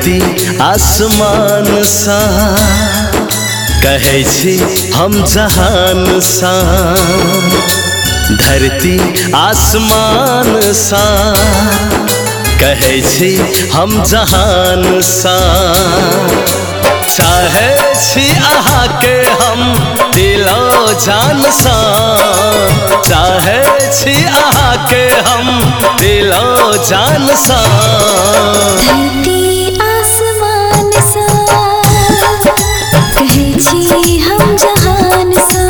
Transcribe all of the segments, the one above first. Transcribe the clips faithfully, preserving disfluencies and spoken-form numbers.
धरती आसमान सा कहै छी हम जहान सा। धरती आसमान सा कहै छी हम जहान सा। चाहे छी अहाँ के हम दिलो जान सा। चाहे छी अहाँ के हम दिलो जान सा। धरती आसमान सा कहै छी हम जहान सा।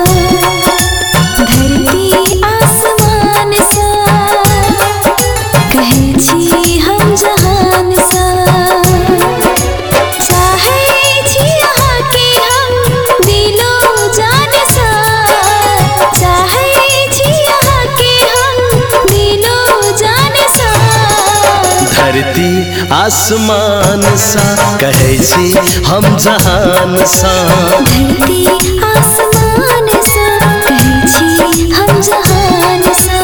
धरती आसमान सा कहै छी हम जहान सा। धरती आसमान सा कहै छी हम जहान सा। धरती आसमान सा कहै छी हम जहान सा।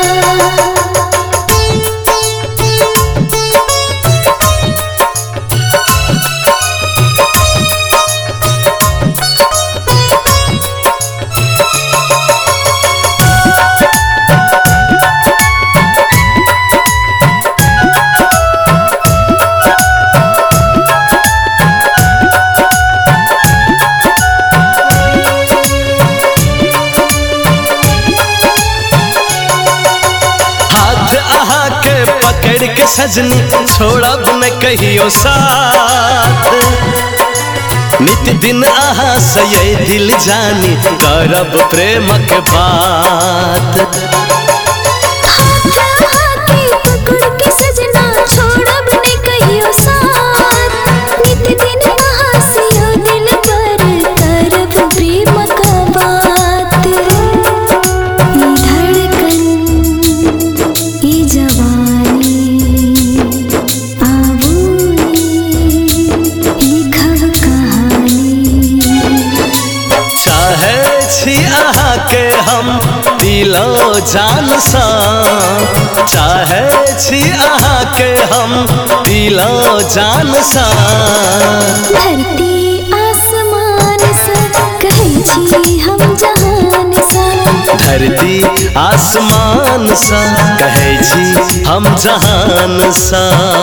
पकड़ के सजनी छोड़ब न कहियो साथ। नित दिन अहाँ से ये दिल जानी करब प्रेमक बात। अहाँ के हम दिलो जान सा। चाहे छी अहाँ के हम दिलो जान सा। धरती आसमान सा कहै छी हम जहान सा। धरती आसमान सा कहै छी हम जहान सा।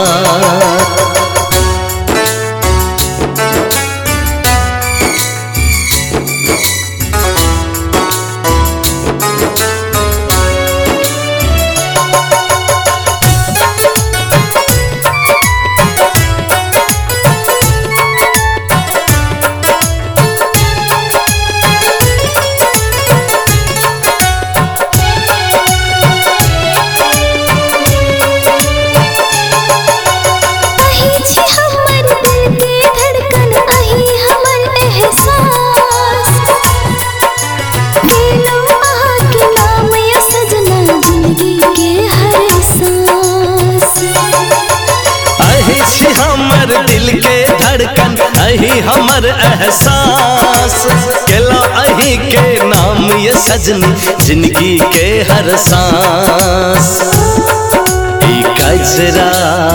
दिल के धड़कन अही हमर एहसास। केला अही के नाम ये सजनी जिंदगी के हर सांस। ई कजरा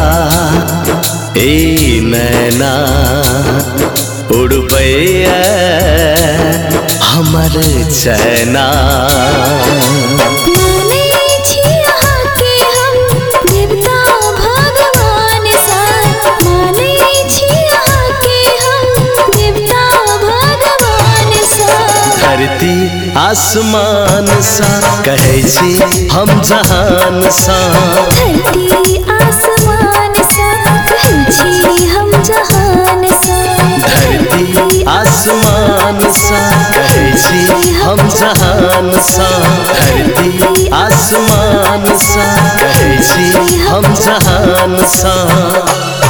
ई नैना उड़बै हमर चैना। धरती आसमान सा कहै छी हम जहान सा। धरती आसमान सा कहै छी हम जहान सा। धरती आसमान सा कहै छी हम जहान सा। धरती आसमान सा कहै छी हम जहान सा।